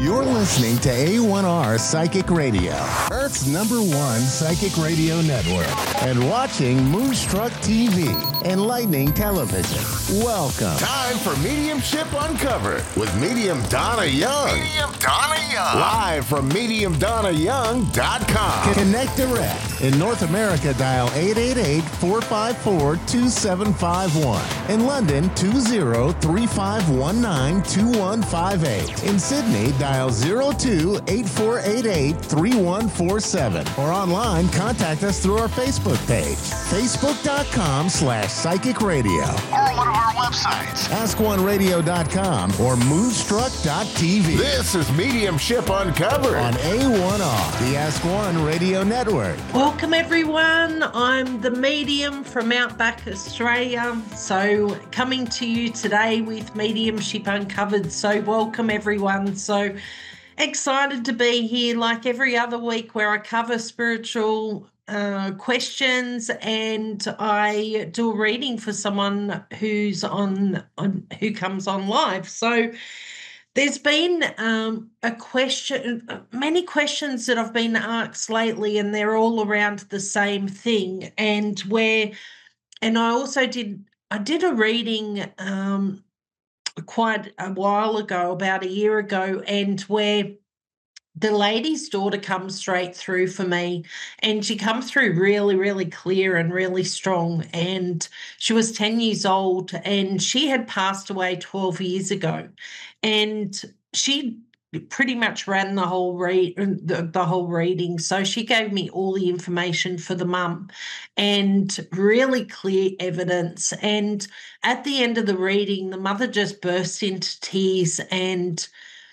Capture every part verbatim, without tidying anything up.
You're listening to A one R Psychic Radio, Earth's number one psychic radio network, and watching Moonstruck T V, Enlightening Television. Welcome. Time for Mediumship Uncovered with Medium Donna Young. Medium Donna Young. Live from medium donna young dot com. Connect direct. In North America, dial eight eight eight, four five four, two seven five one. In London, two zero three five one nine, two one five eight. In Sydney, dial zero two, eight four eight eight, three one four seven. Or online, contact us through our Facebook page, facebook.com slash psychic radio. Or one of our websites, ask one radio dot com or moonstruck dot t v. This is Mediumship Uncovered on A one R, the Ask One Radio Network. Welcome, everyone. I'm the medium from Outback Australia. So coming to you today with Mediumship Uncovered. So welcome, everyone. So excited to be here like every other week where I cover spiritual uh, questions and I do a reading for someone who's on, on who comes on live. So there's been um, a question, many questions that I've been asked lately, and they're all around the same thing. And where, and I also did, I did a reading um, quite a while ago, about a year ago, and where the lady's daughter comes straight through for me, and she comes through really, really clear and really strong. And she was ten years old, and she had passed away twelve years ago. And she pretty much ran the whole read the, the whole reading. So she gave me all the information for the mum and really clear evidence. And at the end of the reading, the mother just burst into tears and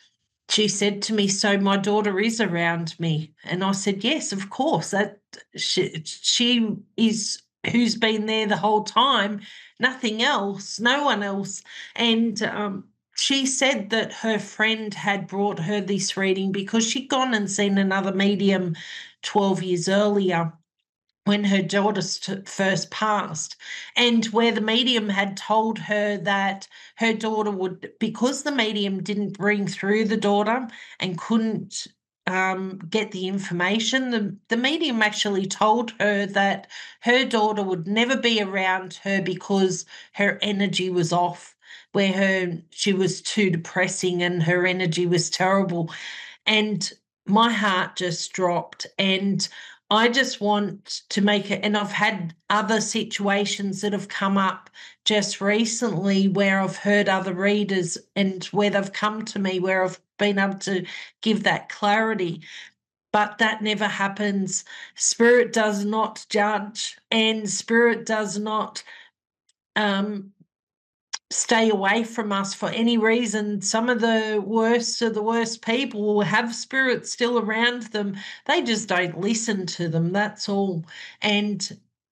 she said to me, "So my daughter is around me?" And I said, "Yes, of course. That she, she is who's been there the whole time, nothing else, no one else." And um, she said that her friend had brought her this reading because she'd gone and seen another medium twelve years earlier when her daughter st- first passed, and where the medium had told her that her daughter would, because the medium didn't bring through the daughter and couldn't um, get the information, the, the medium actually told her that her daughter would never be around her because her energy was off, where her she was too depressing and her energy was terrible. And my heart just dropped, and I just want to make it, and I've had other situations that have come up just recently where I've heard other readers and where they've come to me where I've been able to give that clarity. But that never happens. Spirit does not judge, and Spirit does not um, stay away from us for any reason. Some of the worst of the worst people will have spirits still around them. They just don't listen to them, that's all. And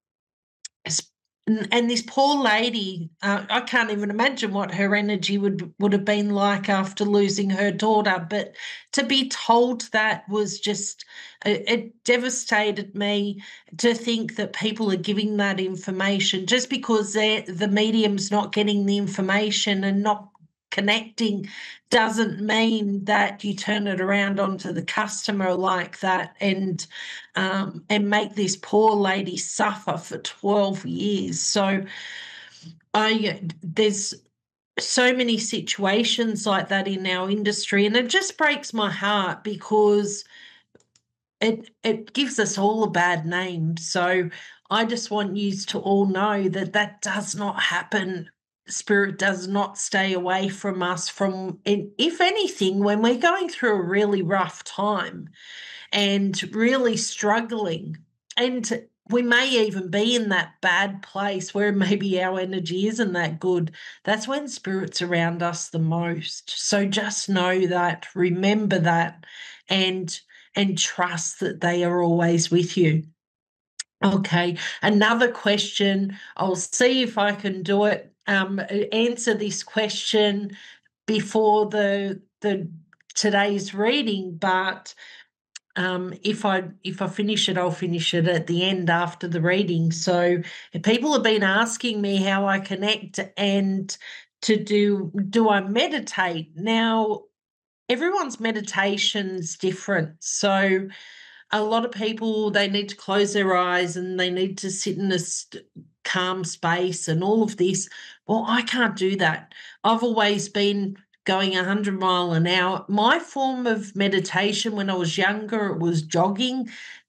and this poor lady, uh, I can't even imagine what her energy would would have been like after losing her daughter. But to be told that was just, it, it devastated me to think that people are giving that information just because the medium's not getting the information and not connecting doesn't mean that you turn it around onto the customer like that and um, and make this poor lady suffer for twelve years. So I there's so many situations like that in our industry, and it just breaks my heart because it it gives us all a bad name. So I just want you to all know that that does not happen. Spirit does not stay away from us from, if anything, when we're going through a really rough time and really struggling, and we may even be in that bad place where maybe our energy isn't that good, that's when Spirit's around us the most. So just know that, remember that, and and trust that they are always with you. Okay, another question. I'll see if I can do it. Um, answer this question before the the today's reading, but um, if I if I finish it, I'll finish it at the end after the reading. So people have been asking me how I connect and to do do I meditate now. everyone's meditation's different. So a lot of people, they need to close their eyes and they need to sit in a st- calm space and all of this. Well, I can't do that. I've always been going one hundred mile an hour. My form of meditation when I was younger, it was jogging,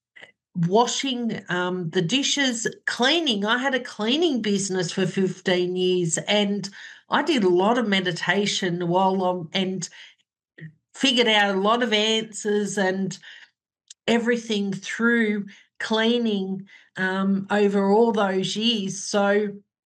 washing um, the dishes, cleaning. I had a cleaning business for fifteen years, and I did a lot of meditation while I'm, and figured out a lot of answers and everything through cleaning um, over all those years. So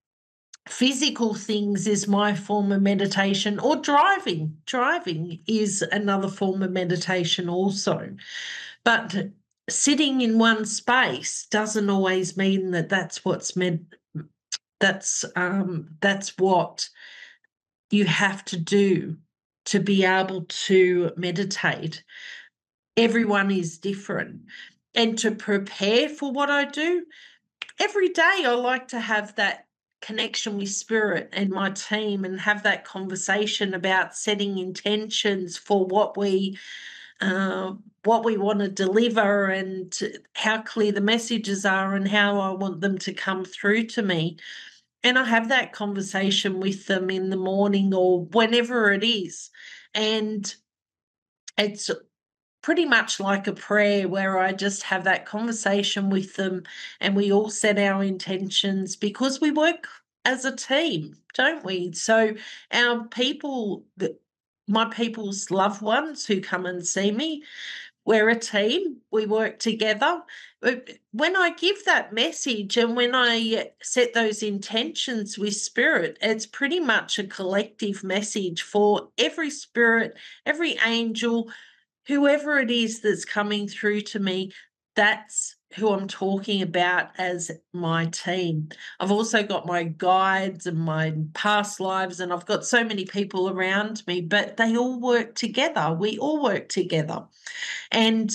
physical things is my form of meditation, or driving. Driving is another form of meditation also. But sitting in one space doesn't always mean that that's what's meant. That's um, that's what you have to do to be able to meditate. Everyone is different. And to prepare for what I do, every day I like to have that connection with spirit and my team and have that conversation about setting intentions for what we uh, what we want to deliver and how clear the messages are and how I want them to come through to me. And I have that conversation with them in the morning or whenever it is. And it's pretty much like a prayer where I just have that conversation with them and we all set our intentions, because we work as a team, don't we? So our people, my people's loved ones who come and see me, we're a team, we work together. When I give that message and when I set those intentions with spirit, it's pretty much a collective message for every spirit, every angel, whoever it is that's coming through to me. That's who I'm talking about as my team. I've also got my guides and my past lives, and I've got so many people around me, but they all work together. We all work together. And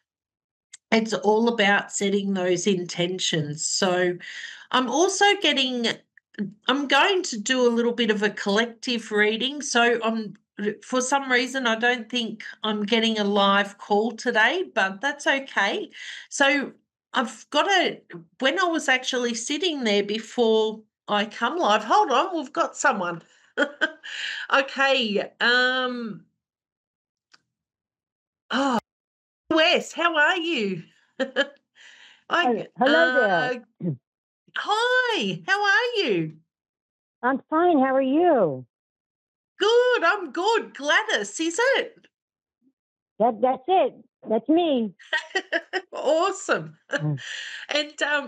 it's all about setting those intentions. So I'm also getting, I'm going to do a little bit of a collective reading. So I'm, for some reason, I don't think I'm getting a live call today, but that's okay. So I've got a, when I was actually sitting there before I come live, hold on, we've got someone. Okay. Um, oh, Wes, how are you? I, Hello uh, there. Hi, how are you? I'm fine. How are you? Good, I'm good. Gladys, is it? That that's it. That's me. Awesome. Mm. And um,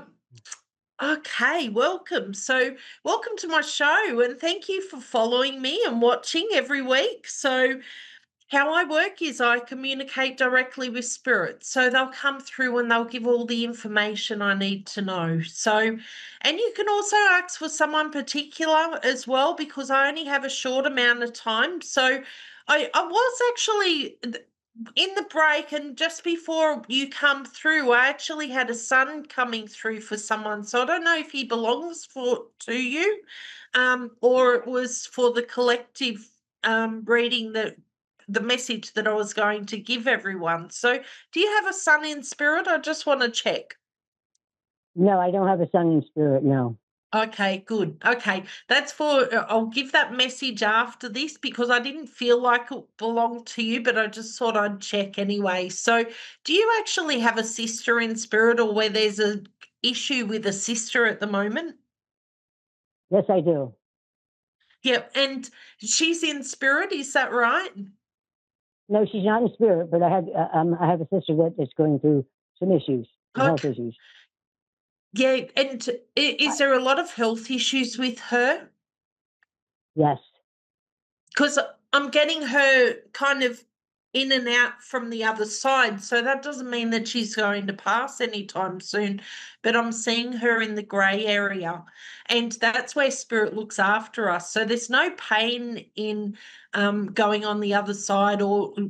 okay, welcome. So, welcome to my show, and thank you for following me and watching every week. So, how I work is I communicate directly with spirits. So they'll come through and they'll give all the information I need to know. So, and you can also ask for someone particular as well, because I only have a short amount of time. So I, I was actually in the break, and just before you come through, I actually had a son coming through for someone. So I don't know if he belongs for to you um, or it was for the collective um, reading that the message that I was going to give everyone. So do you have a son in spirit? I just want to check. No, I don't have a son in spirit. No. Okay, good. Okay, that's for, uh, I'll give that message after this because I didn't feel like it belonged to you, but I just thought I'd check anyway. So do you actually have a sister in spirit, or where there's a issue with a sister at the moment? Yes, I do. Yep, and she's in spirit, is that right? No, she's not in spirit, but I have uh, um, I have a sister that is going through some issues, some Okay. health issues. Yeah, and i- is there a lot of health issues with her? Yes. Because I'm getting her kind of in and out from the other side. So that doesn't mean that she's going to pass anytime soon, but I'm seeing her in the grey area. And that's where spirit looks after us. So there's no pain in um, going on the other side or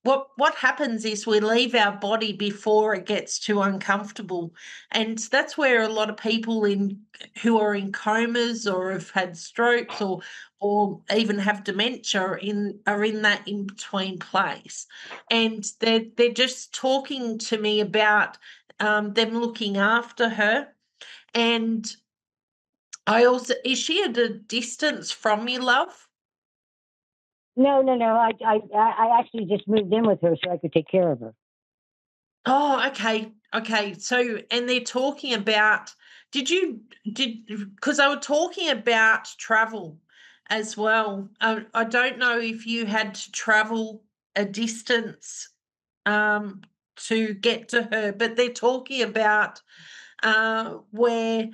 what what happens is we leave our body before it gets too uncomfortable, and that's where a lot of people in who are in comas or have had strokes or or even have dementia are in are in that in between place, and they're they're just talking to me about um, them looking after her. And I also, is she at a distance from you, love? No, no, no. I, I, I actually just moved in with her so I could take care of her. Oh, okay. Okay. So, and they're talking about, did you, did, because they were talking about travel as well. I, I don't know if you had to travel a distance um, to get to her, but they're talking about uh, where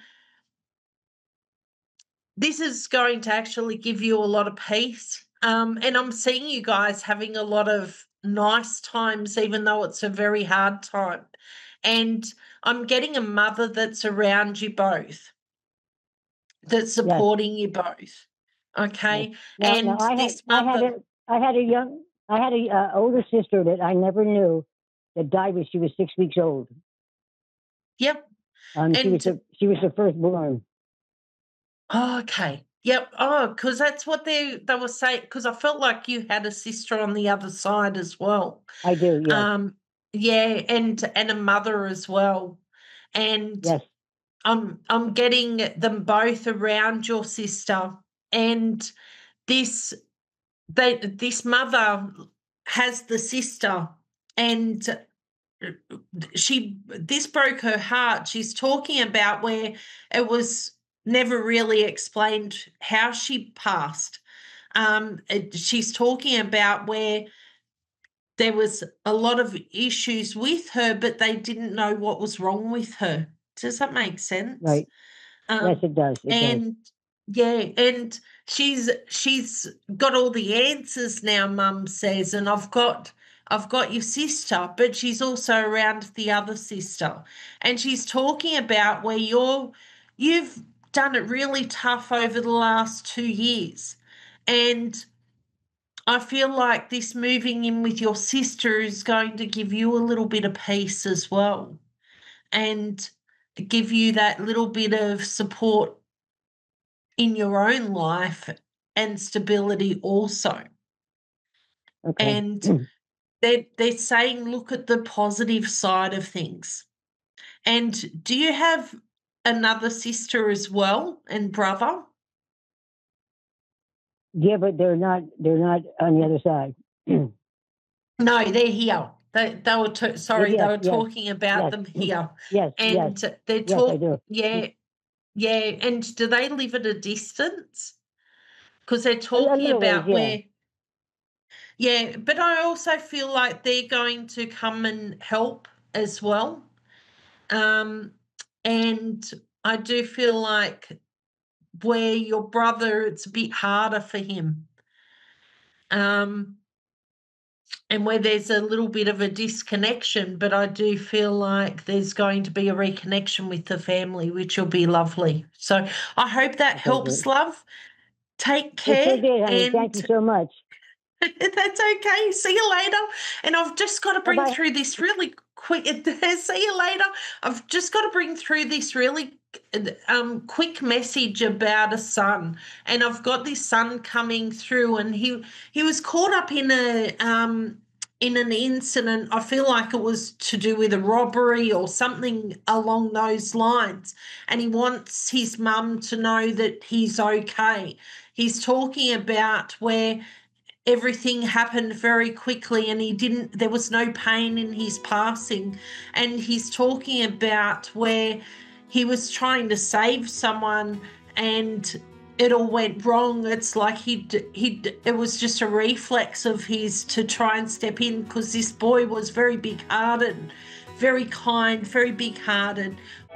this is going to actually give you a lot of peace. Um, and I'm seeing you guys having a lot of nice times, even though it's a very hard time. And I'm getting a mother that's around you both, that's supporting yes. you both. Okay. Yes. Now, and now I this had, mother. I had a, I had a young, I had a uh, older sister that I never knew that died when she was six weeks old. Yep. Um, and she was, the, she was the firstborn. Oh, okay. Yep. Oh, because that's what they they were saying. Because I felt like you had a sister on the other side as well. I do. Yes. Um. Yeah, and and a mother as well. And yes. I'm I'm getting them both around your sister, and this they this mother has the sister, and she this broke her heart. She's talking about where it was never really explained how she passed. Um, it, she's talking about where there was a lot of issues with her, but they didn't know what was wrong with her. Does that make sense? Right. Um, yes, it does. It and does. yeah, and she's she's got all the answers now, Mum says, and I've got I've got your sister, but she's also around the other sister. And she's talking about where you're you've done it really tough over the last two years. And I feel like this moving in with your sister is going to give you a little bit of peace as well, and give you that little bit of support in your own life and stability also. Okay. And they're, they're saying, look at the positive side of things. And do you have another sister as well and brother? Yeah, but they're not. They're not on the other side. No, they're here. They they were t- sorry. Yes, they were yes, talking about yes, them here. Yes, and yes, they're yes, talking. I do. Yeah, yeah. And do they live at a distance? Because they're A, a talking little about ways, yeah. where. Yeah, but I also feel like they're going to come and help as well. Um, and I do feel like where your brother, it's a bit harder for him. Um, and where there's a little bit of a disconnection, but I do feel like there's going to be a reconnection with the family, which will be lovely. So I hope that helps, love. Take care. It sure did, honey. And thank you so much. That's okay. See you later. And I've just got to bring Bye-bye. through this really quick. See you later. I've just got to bring through this really um, quick message about a son. And I've got this son coming through, and he he was caught up in a um, in an incident. I feel like it was to do with a robbery or something along those lines. And he wants his mum to know that he's okay. He's talking about where everything happened very quickly, and he didn't, there was no pain in his passing. And he's talking about where he was trying to save someone and it all went wrong. It's like he he it was just a reflex of his to try and step in, because this boy was very big hearted, very kind, very big hearted.